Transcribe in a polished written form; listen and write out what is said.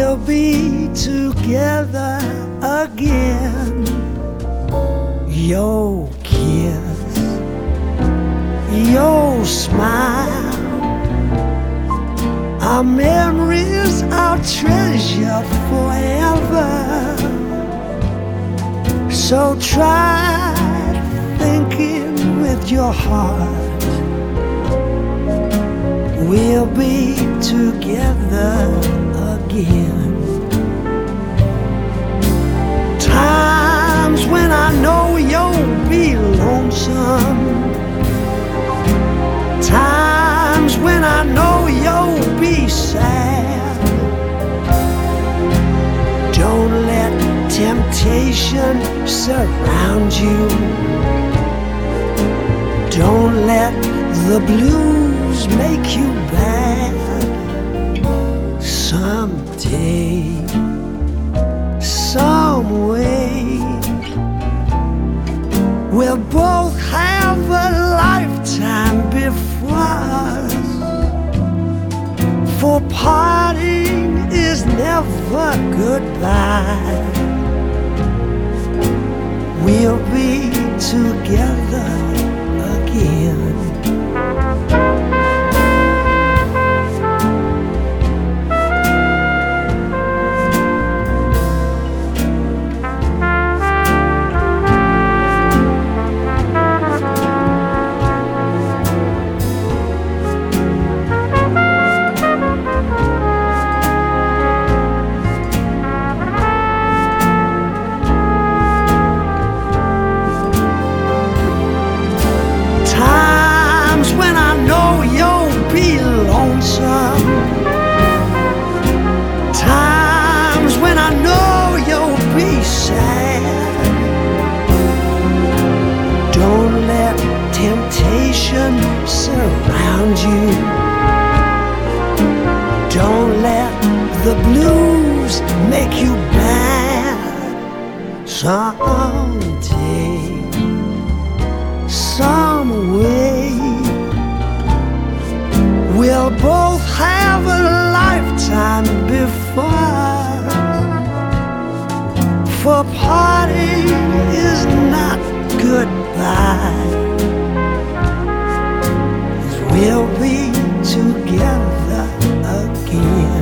we'll be together again. Your kiss, your smile, our memories I'll treasure forever. So try thinking with your heart. We'll be together again. Times when I know you'll be lonesome, times when I know you'll be sad. Don't let temptation surround you. Don't let the blues make you bad. Someday, some way, we'll both have a lifetime before us. For parting is never goodbye. We'll be together again. Times when I know you'll be sad. Don't let temptation surround you. Don't let the blues make you bad. Someday, some way, we'll both have a lifetime before us. For parting is not goodbye. We'll be together again.